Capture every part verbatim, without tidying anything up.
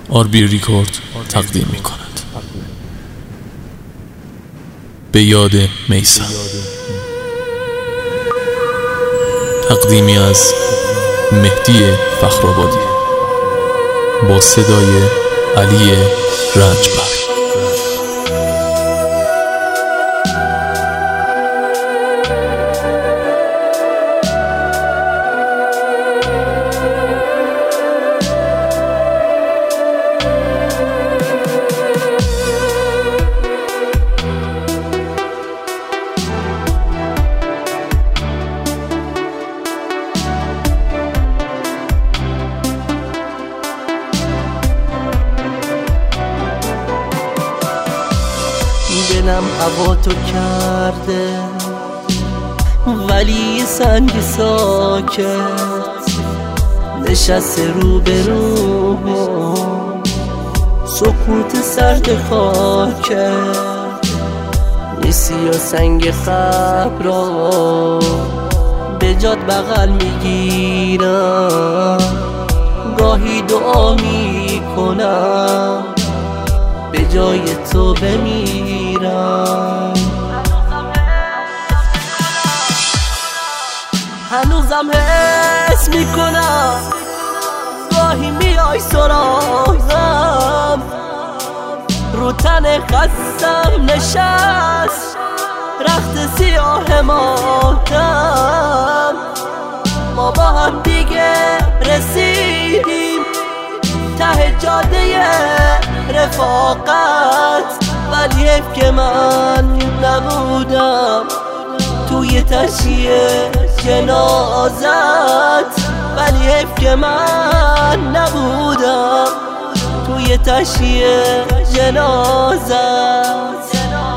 آربی ریکورد تقدیم می کند به یاد میثم. تقدیمی از مهدی فخرآبادی با صدای علی رنجبر. دلم هوا تو کرده ولی سنگ ساکت نشسته رو به رو سکوت سرد خاکت نیستی و سنگ خب را به جاد بغل میگیرم گاهی دعا میکنم به جای تو بمیرم. هنوزم حس میکنم گاهی میای سراغم رو تن خستم نشست رخت سیاه ماتم. ما با هم دیگه رسیدیم ته جاده رفاقت ولی حیف که من نبودم توی تشییع جنازت ولی حیف که من نبودم توی تشییع جنازت.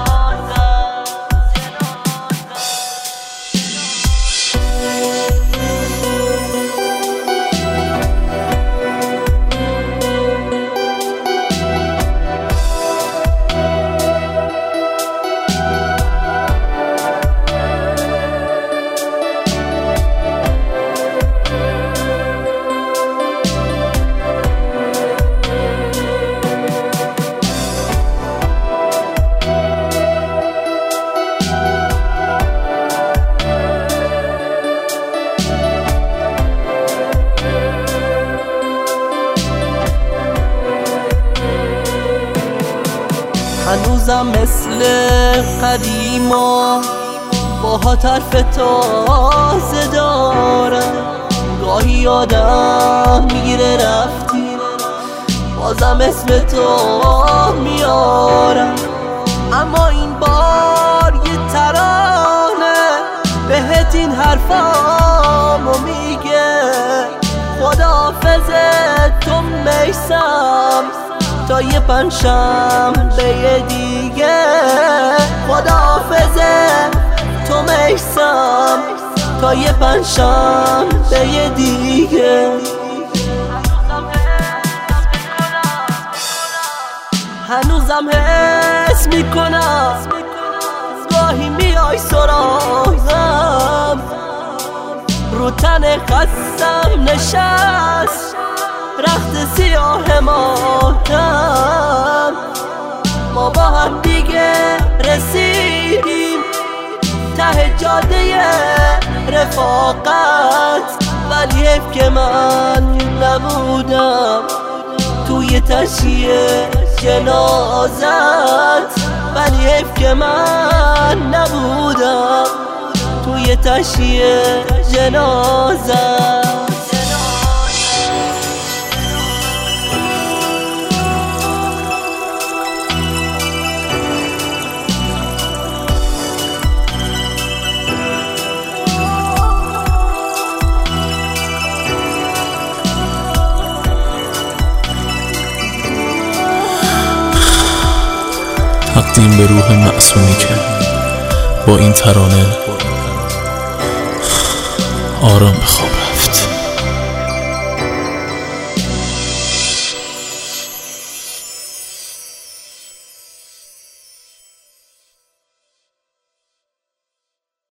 هنوزم مثل قدیما با ها طرف تازه دارم گاهی یادم میگیره رفتی بازم اسم تو میارم اما این بار یه ترانه بهت این حرفامو میگه خداحافظ تو میثم تا یه پنجشنبه دیگه. خداحافظ تو میثم تا یه پنجشنبه دیگه. هنوزم حس میکنم گاهی میای سراغم رو تن خستم نشست رخت سیاه ماتم. ما با هم دیگه رسیدیم ته جاده رفاقت ولی حیف که من نبودم توی تشییع جنازت ولی حیف که من نبودم توی تشییع جنازت. تقدیم به روح معصومی که با این ترانه آرام بخوابه.